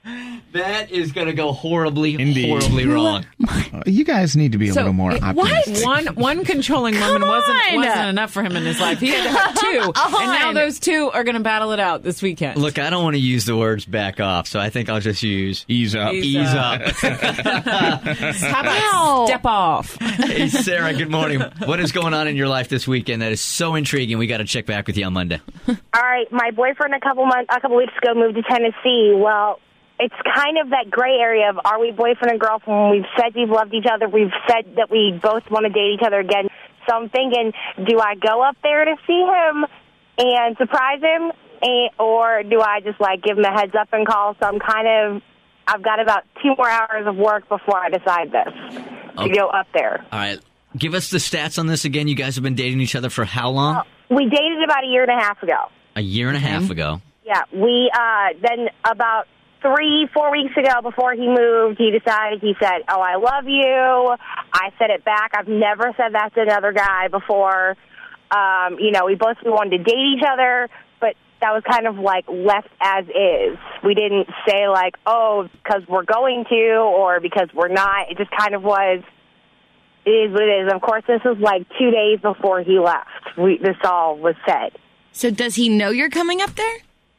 That is going to go horribly, Indeed. horribly wrong. You guys need to be a So, little more it- optimistic. One one controlling woman Come wasn't on. wasn't enough for him in his life. He had to have two, Come and now on. those two are going to battle it out this weekend. Look, I don't want to use the words back off, so I think I'll just use Ease up. Ease ease up. up. How about Ow. step off? Hey, Sarah, good morning. What is going on in your life this weekend that is so intriguing? We got to check back with you on Monday. All right, my boyfriend a couple months, a couple weeks ago moved to Tennessee. Well, it's kind of that gray area of are we boyfriend and girlfriend? We've said we've loved each other. We've said that we both want to date each other again. So I'm thinking, do I go up there to see him and surprise him, and, or do I just like give him a heads up and call? So I'm kind of, I've got about two more hours of work before I decide this Okay. to go up there. All right. Give us the stats on this again. You guys have been dating each other for how long? We dated about a year and a half ago. A year and a half ago. Yeah, we uh, then about three, four weeks ago, before he moved, he decided. He said, "Oh, I love you." I said it back. I've never said that to another guy before. Um, you know, we both we wanted to date each other, but that was kind of like left as is. We didn't say like, "Oh, because we're going to," or because we're not. It just kind of was. It is what it is. Of course, this was like two days before he left. We, this all was said. So does he know you're coming up there?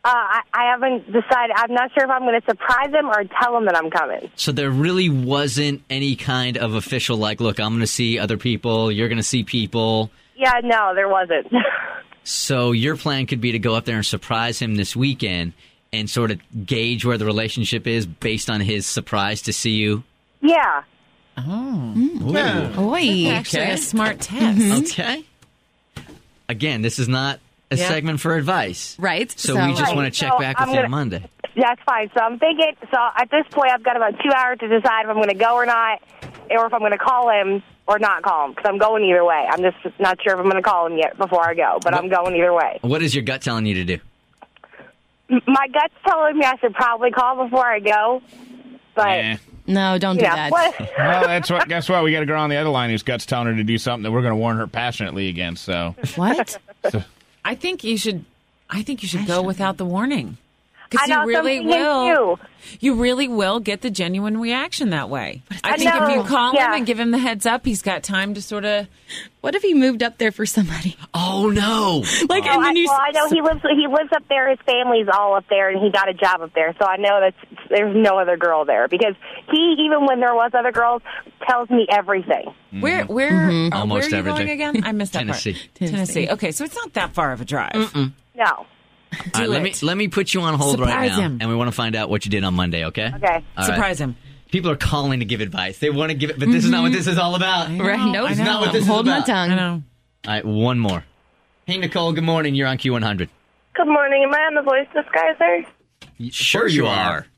I, I haven't decided. I'm not sure if I'm going to surprise him or tell him that I'm coming. So there really wasn't any kind of official, like, look, I'm going to see other people, you're going to see people. Yeah, no, there wasn't. So your plan could be to go up there and surprise him this weekend and sort of gauge where the relationship is based on his surprise to see you? Yeah. Oh. Yeah. Boy. Actually a smart test. Okay. Again, this is not a Yeah. segment for advice. Right. So, we just Right, want to check so back I'm with you gonna- on Monday. That's fine. So I'm thinking, so at this point, I've got about two hours to decide if I'm going to go or not, or if I'm going to call him or not call him, because I'm going either way. I'm just not sure if I'm going to call him yet before I go, but I'm going either way. What is your gut telling you to do? M- My gut's telling me I should probably call before I go, but... Eh. No, don't you do know, that. what- Well, that's what. Guess what? We got a girl on the other line whose gut's telling her to do something that we're going to warn her passionately against. So What? So, I think you should. I think you should go without the warning. I Because know, you really something will. too. You really will get the genuine reaction that way. I, I think if know, you call yeah. him and give him the heads up, he's got time to sort of. What if he moved up there for somebody? Oh, no. Like, Oh, and I, then you. well, I know he lives. He lives up there. His family's all up there, and he got a job up there. So I know that there's no other girl there because he, even when there was other girls, tells me everything. Where where Mm-hmm. uh, Almost where are you everything. going again? I missed that Tennessee. part. Tennessee. Okay, so it's not that far of a drive. Mm-mm. No. All right, let me it. let me put you on hold right Surprise now, him. and we want to find out what you did on Monday. Okay. Okay. All Surprise him. People are calling to give advice. They want to give it, but this is not what this is all about. Right, no, It's not what this is hold my about. tongue. I know. All right, one more. Hey, Nicole. Good morning. You're on Q one hundred. Good morning. Am I on the voice disguiser? Sure, you are.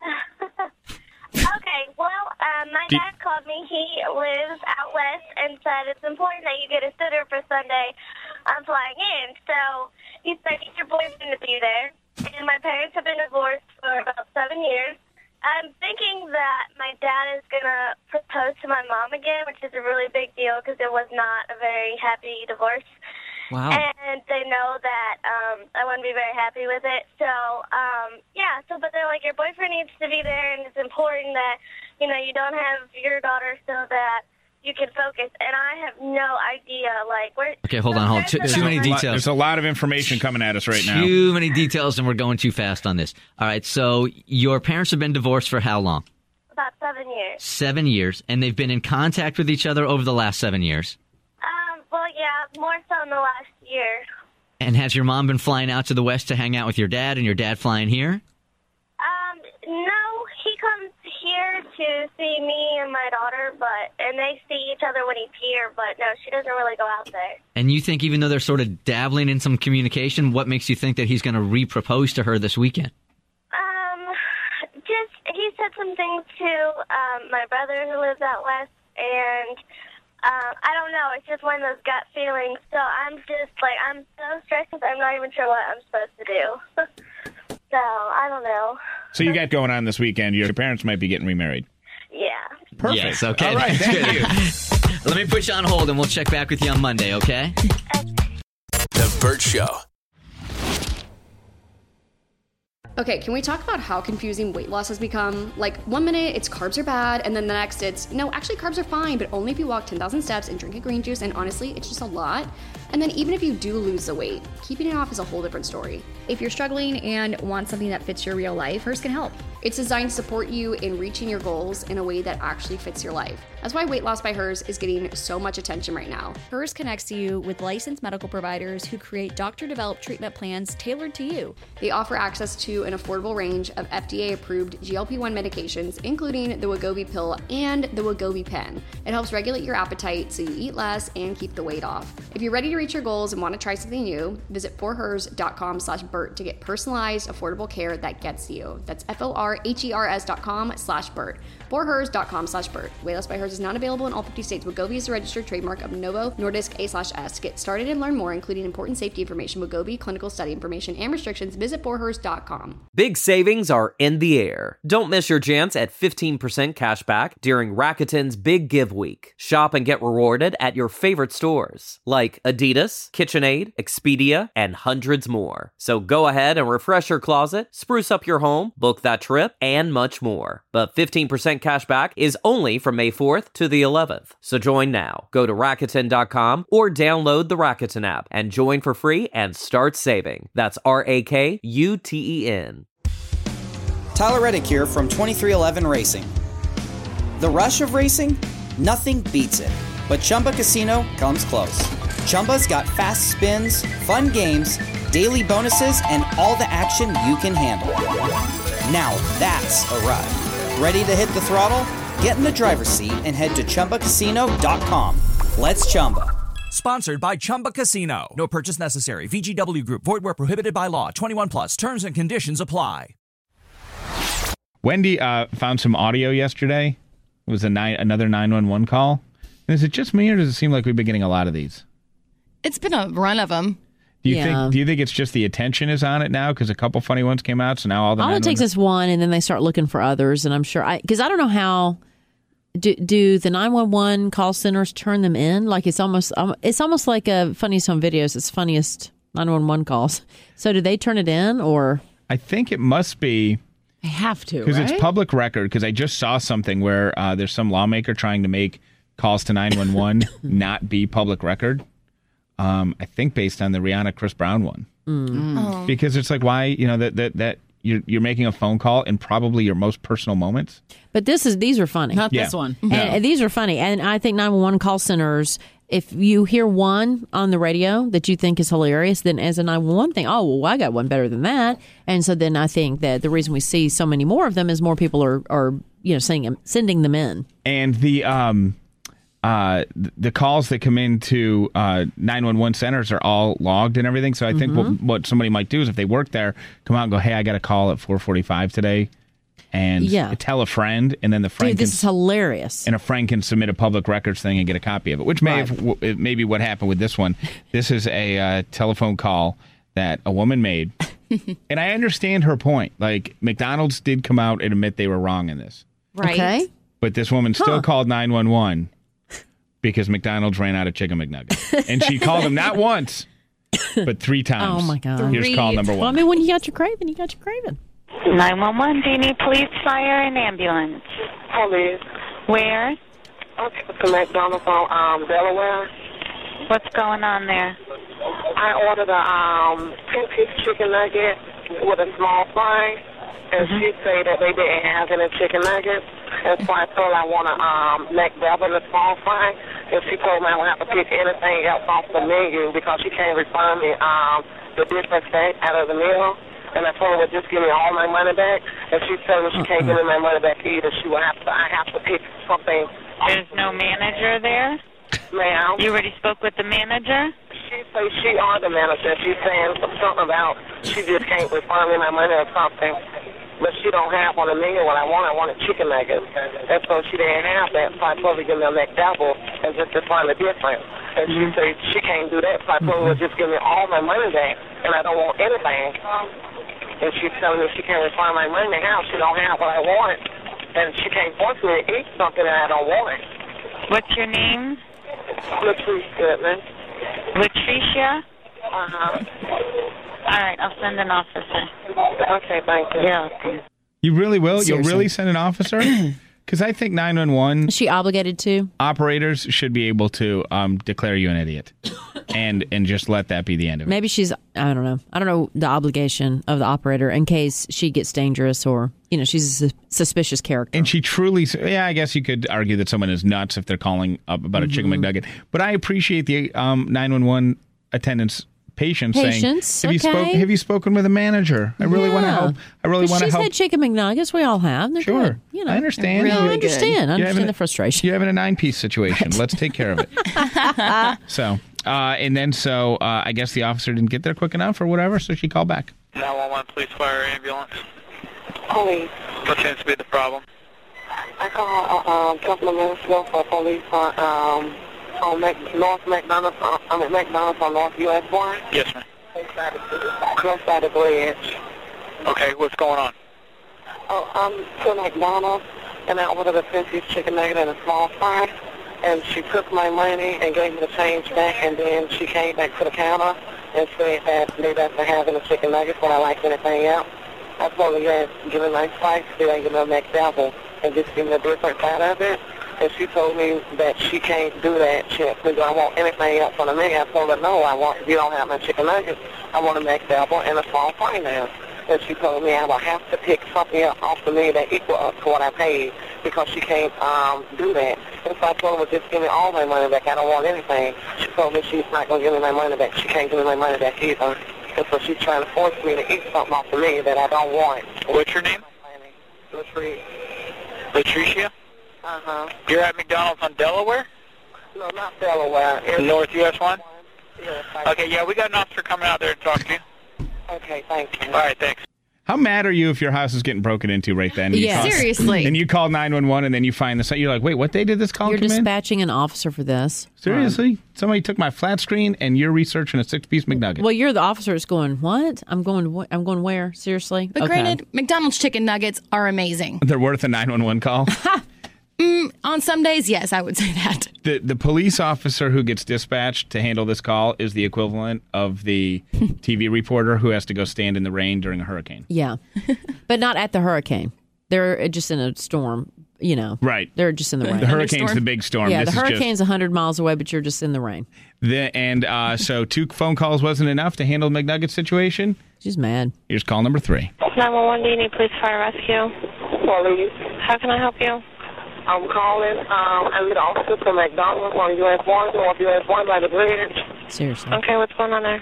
Okay, well, um, my Do- dad called me. He lives out west and said it's important that you get a sitter for Sunday. I'm flying in. So he said, get your boyfriend to be there. And my parents have been divorced for about seven years. I'm thinking that my dad is going to propose to my mom again, which is a really big deal because it was not a very happy divorce. Wow. And they know that um, I wouldn't be very happy with it. So, um, yeah, so, but they're like, your boyfriend needs to be there, and it's important that, you know, you don't have your daughter so that you can focus. And I have no idea, like, where... Okay, hold on, hold on. Too, too many There's a lot- details. There's a lot of information coming at us right now. Too many details, and we're going too fast on this. All right, so your parents have been divorced for how long? About seven years. Seven years, and they've been in contact with each other over the last seven years. Um, well, yeah, more so in the last year. And has your mom been flying out to the West to hang out with your dad, and your dad flying here? Um, no, he comes here to see me and my daughter, but and they see each other when he's here, but no, she doesn't really go out there. And you think even though they're sort of dabbling in some communication, what makes you think that he's going to re-propose to her this weekend? Um, just, he said some things to um, my brother who lives out west, and uh, I don't know, it's just one of those gut feelings, so I'm just, like, I'm so stressed because I'm not even sure what I'm supposed to do. So, I don't know. So you got going on this weekend. Your parents might be getting remarried. Yeah. Perfect. Yes, okay. All right, That's thank good. you. Let me put you on hold, and we'll check back with you on Monday, okay? The Burt Show. Okay, can we talk about how confusing weight loss has become? Like, one minute it's carbs are bad, and then the next it's, no, actually carbs are fine, but only if you walk ten thousand steps and drink a green juice, and honestly, it's just a lot. And then even if you do lose the weight, keeping it off is a whole different story. If you're struggling and want something that fits your real life, Hers can help. It's designed to support you in reaching your goals in a way that actually fits your life. That's why Weight Loss by Hers is getting so much attention right now. Hers connects you with licensed medical providers who create doctor-developed treatment plans tailored to you. They offer access to an affordable range of F D A-approved G L P one medications, including the Wegovy pill and the Wegovy pen. It helps regulate your appetite so you eat less and keep the weight off. If you're ready to reach your goals and want to try something new, visit forhers.com slash Burt to get personalized, affordable care that gets you. That's F-O-R-H-E-R-S dot com slash Burt. forhers.com slash Burt. Weight Loss by Hers is not available in all fifty states. Wegovy is a registered trademark of Novo Nordisk A slash S. Get started and learn more, including important safety information, Wegovy, clinical study information, and restrictions. Visit forhers dot com. Big savings are in the air. Don't miss your chance at fifteen percent cash back during Rakuten's Big Give Week. Shop and get rewarded at your favorite stores, like Adidas, Adidas, KitchenAid, Expedia, and hundreds more. So go ahead and refresh your closet, spruce up your home, book that trip, and much more. But fifteen percent cash back is only from May fourth to the eleventh. So join now. Go to Rakuten dot com or download the Rakuten app and join for free and start saving. That's R A K U T E N. Tyler Reddick here from twenty-three eleven Racing. The rush of racing? Nothing beats it. But Chumba Casino comes close. Chumba's got fast spins, fun games, daily bonuses, and all the action you can handle. Now that's a ride. Ready to hit the throttle? Get in the driver's seat and head to Chumba Casino dot com. Let's Chumba. Sponsored by Chumba Casino. No purchase necessary. V G W Group. Void where prohibited by law. twenty-one plus. Terms and conditions apply. Wendy uh, found some audio yesterday. It was a nine, another nine one one call. Is it just me, or does it seem like we've been getting a lot of these? It's been a run of them. Do you Yeah. think? Do you think it's just the attention is on it now because a couple funny ones came out, so now all the All it takes is one, and then they start looking for others. And I'm sure, I because I don't know how do do the nine one one call centers turn them in? Like it's almost um, it's almost like a Funniest Home Videos. It's funniest nine one one calls. So do they turn it in, or I think it must be. They have to, Because right? it's public record, because I just saw something where uh, there's some lawmaker trying to make calls to nine one one not be public record. Um, I think based on the Rihanna Chris Brown one. Mm. Oh. Because it's like, why, you know, that that, that you're, you're making a phone call in probably your most personal moments. But this is these are funny. Not Yeah. this one. And, No. and these are funny. And I think nine one one call centers, if you hear one on the radio that you think is hilarious, then as a nine one one thing, oh, well, I got one better than that. And so then I think that the reason we see so many more of them is more people are, are you know, sending, sending them in. And the um, uh, th- the calls that come into uh, nine one one centers are all logged and everything. So I think what, what somebody might do is if they work there, come out and go, hey, I got a call at four forty-five today. And Yeah. tell a friend, and then the friend Dude, this can, is hilarious. and a friend can submit a public records thing and get a copy of it, which may Right. have w- it may be what happened with this one. This is a uh, telephone call that a woman made, and I understand her point. Like McDonald's did come out and admit they were wrong in this, Right. Okay. but this woman still Huh. called nine one one because McDonald's ran out of chicken McNuggets, and she called them not once, but three times. Oh, my God. Here's call number Well, I one. mean, when you got your craving, you got your craving. nine one one, do you need police, fire, and ambulance? Police. Where? Okay, to McDonald's on um, Delaware. What's going on there? I ordered a um, ten-piece chicken nugget with a small fry, and she said that they didn't have any chicken nuggets. And so I told her I want a um, McDouble and a small fry, and she told me I would have to pick anything else off the menu because she can't refund me um, the difference back out of the meal. And I told her, just give me all my money back. And she said, well, she can't give me my money back either. She will have to, I have to pick something. There's no manager there? Ma'am. You already spoke with the manager? She says she are the manager. She's saying something about she just can't refund me my money or something. But she don't have on the menu what I want. I wanted chicken nuggets. And so she didn't have that. So I told her to give me a McDouble and just to find the difference. And she said she can't do that. So I told her, just give me all my money back. And I don't want anything. And she's telling me she can't refund my money now. She don't have what I want. And she can't force me to eat something that I don't want. What's your name? Latrice Goodman. Latricia? Uh-huh. All right, I'll send an officer. Okay, thank you. Yeah. You really will? You'll Seriously. really send an officer? Because I think nine one one Is she obligated to? operators should be able to um, declare you an idiot, and and just let that be the end of it. Maybe she's, I don't know. I don't know the obligation of the operator in case she gets dangerous or, you know, she's a sus- suspicious character. And she truly, yeah, I guess you could argue that someone is nuts if they're calling up about a chicken Mm-hmm. McNugget. But I appreciate the um, nine one one attendants. Patience, Patience, saying, have, okay. you spoke, have you spoken with a manager? I really want to Yeah. help. I really 'Cause want to she's help. had chicken McNuggets. We all have. They're Sure. good. You know, I understand. No, I Really understand. I You're having understand a- the frustration. You're having a nine-piece situation. Let's take care of it. So, uh, and then so uh, I guess the officer didn't get there quick enough or whatever, so she called back. nine one one, police, fire, ambulance. Police. What seems to be the problem? I called uh, um, a couple of minutes ago for police on, um, on Mac- North McDonald's, uh, I mean McDonald's on North U S one. Yes, ma'am. Close by the bridge. Okay, what's going on? Oh, I'm to McDonald's, and I ordered a ten-piece chicken nugget and a small fry. and she took my money and gave me the change back, and then she came back to the counter and said that they doesn't have any chicken nuggets when I like anything else. I told her, yes, give me my price, still ain't give me a McDouble, and just give me a different side of it. And she told me that she can't do that. She asked me, do I want anything else on the menu? I told her, no, I want, if you don't have my chicken nuggets, I want a McDouble and a small finance. And she told me I will have to pick something else off the menu that equal up to what I paid because she can't um, do that. And so I told her, well, just give me all my money back. I don't want anything. She told me she's not going to give me my money back. She can't give me my money back either. And so she's trying to force me to eat something off the menu that I don't want. What's your name? Latrice. Latricia? Uh-huh. You're at McDonald's on Delaware? No, not Delaware. It's North U S one? Yes. Okay, yeah, we got an officer coming out there to talk to you. Okay, thank you. All right, thanks. How mad are you if your house is getting broken into right then? And you Yeah. call- Seriously. And you call nine one one, and then you find the You're like, wait, what day did this call You're come in? dispatching an officer for this. Seriously? Somebody took my flat screen, and you're researching a six-piece McNugget. Well, you're the officer that's going, what? I'm going wh- I'm going where? Seriously? But Okay. granted, McDonald's chicken nuggets are amazing. They're worth a nine one one call. Mm, on some days, yes, I would say that. The the police officer who gets dispatched to handle this call is the equivalent of the T V reporter who has to go stand in the rain during a hurricane. Yeah. But not at the hurricane. They're just in a storm, you know. Right. They're just in the rain. The hurricane's the big storm. Yeah, This the is hurricane's one hundred miles away, but you're just in the rain. The, and uh, so two phone calls wasn't enough to handle the McNugget situation? She's mad. Here's call number three. nine one one, do you need police fire rescue? Police. How can I help you? I'm calling. Um, I need an officer from McDonald's on U S one, or U S one by the bridge. Seriously. Okay, what's going on there?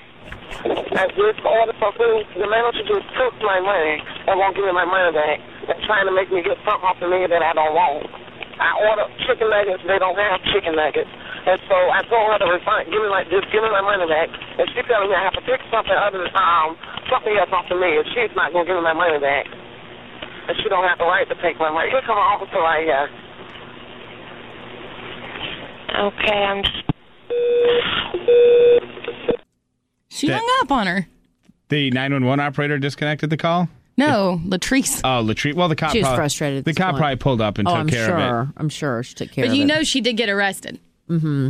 I just ordered some food. The manager just took my money and won't give me my money back. They're trying to make me get something off the menu that I don't want. I ordered chicken nuggets. They don't have chicken nuggets. And so I told her to refund, give me my, just give me my money back. And she's telling me I have to pick something other than, um, something else off the menu. She's not going to give me my money back. And she don't have the right to take my money. Here come an officer right here. Okay, I'm just... She That- hung up on her. The nine one one operator disconnected the call? No, Latrice. Oh, Latrice. Well, the cop She was probably, frustrated at The this cop point. probably pulled up and oh, took I'm care sure. of it. I'm sure she took care But of you it. know she did get arrested. Mm-hmm.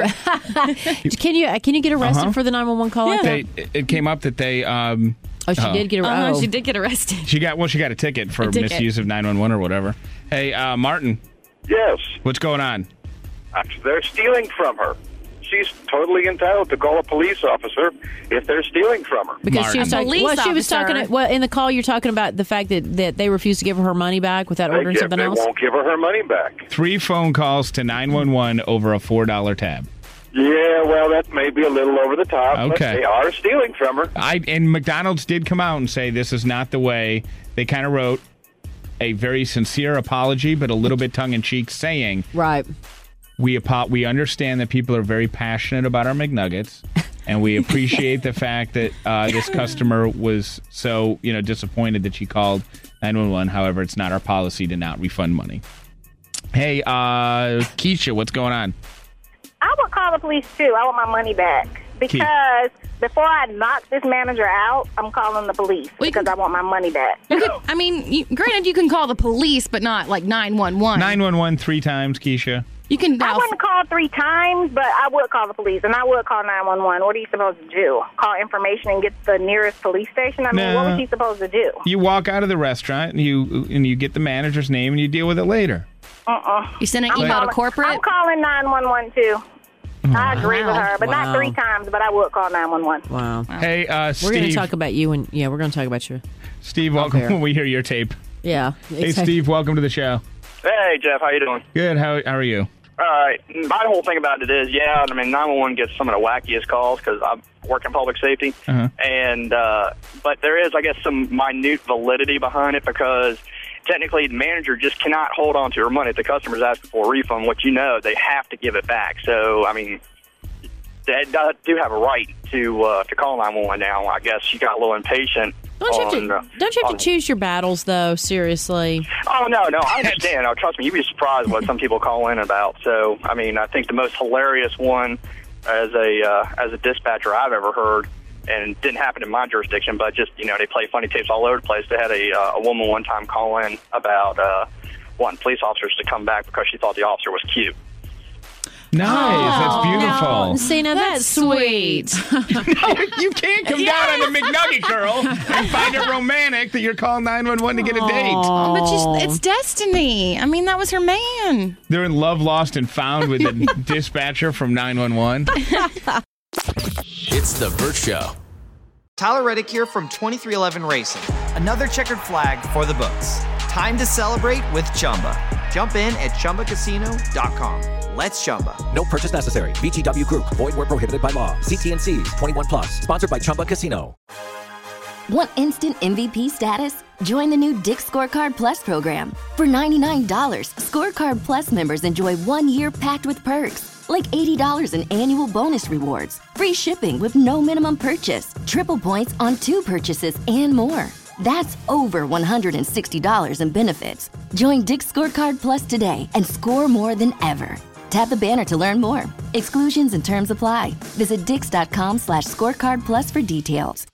Can you can you get arrested Uh-huh. for the nine one one call like They, that? it came up that they. Um, Oh, she did get ar- Uh-huh, oh. she did get arrested. She got well. She got a ticket for A ticket. misuse of nine one one or whatever. Hey, uh, Martin. Yes. What's going on? Actually, they're stealing from her. She's totally entitled to call a police officer if they're stealing from her. Because she was talking. police Well, she was officer. talking. Well, in the call, you're talking about the fact that, that they refused to give her her money back without They, ordering give, something they else. won't give her her money back. Three phone calls to nine one one over a four dollar tab. Yeah, well, that may be a little over the top, but Okay. they are stealing from her. I and McDonald's did come out and say this is not the way. They kind of wrote a very sincere apology, but a little bit tongue in cheek, saying, Right. "We apo- we understand that people are very passionate about our McNuggets, and we appreciate the fact that uh, this customer was so you know disappointed that she called nine one one. However, it's not our policy to not refund money." Hey, uh, Keisha, what's going on? I would call the police too. I want my money back because before I knock this manager out, I'm calling the police because I want my money back. You could, I mean, you, granted, you can call the police, but not like nine one one. nine one one three times, Keisha. You can. I wouldn't call three times, but I would call the police, and I would call nine one one. What are you supposed to do? Call information and get the nearest police station? I mean, Nah. what was he supposed to do? You walk out of the restaurant and you and you get the manager's name and you deal with it later. Uh-uh. You send an I'm email to calling- corporate? I'm calling nine one one too. I agree with Wow. her, but Wow. not three times, but I would call nine one one. Wow. Hey, uh, We're going to Steve. talk about you and yeah, we're going to talk about you. Steve, welcome there. when we hear your tape. Yeah. Hey, Exactly. Steve, welcome to the show. Hey, Jeff, how you doing? Good. How, how are you? All right. My whole thing about it is, yeah, I mean, nine one one gets some of the wackiest calls because I work in public safety. Uh-huh. And, uh, but there is, I guess, some minute validity behind it because technically the manager just cannot hold on to her money. If the customer's asking for a refund, what you know, they have to give it back. So, I mean, they do have a right to uh, to call nine one one now. I guess she got a little impatient. Don't you have on, to, uh, don't you have on- to choose your battles, though? Seriously. Oh, no, no, I understand. Oh, trust me, you'd be surprised what some people call in about. So, I mean, I think the most hilarious one as a uh, as a dispatcher I've ever heard, and it didn't happen in my jurisdiction, but just, you know, they play funny tapes all over the place. They had a, uh, a woman one time call in about uh, wanting police officers to come back because she thought the officer was cute. Nice. That's beautiful. No, see, now that's, sweet. No, you can't come Yes. down on the McNugget girl and find it romantic that you're calling nine one one to get a date. Oh, but she's, it's destiny. I mean, that was her man. They're in love, lost, and found with the dispatcher from nine one one. It's The Burt Show. Tyler Reddick here from twenty-three eleven Racing. Another checkered flag for the books. Time to celebrate with Chumba. Jump in at Chumba Casino dot com. Let's Chumba. No purchase necessary. V G W Group. Void where prohibited by law. See T N Cs. twenty-one plus. Sponsored by Chumba Casino. Want instant M V P status? Join the new Dick's Scorecard Plus program. For ninety-nine dollars, Scorecard Plus members enjoy one year packed with perks, like eighty dollars in annual bonus rewards, free shipping with no minimum purchase, triple points on two purchases, and more. That's over one hundred sixty dollars in benefits. Join Dick's Scorecard Plus today and score more than ever. Tap the banner to learn more. Exclusions and terms apply. Visit dix.com slash scorecard plus for details.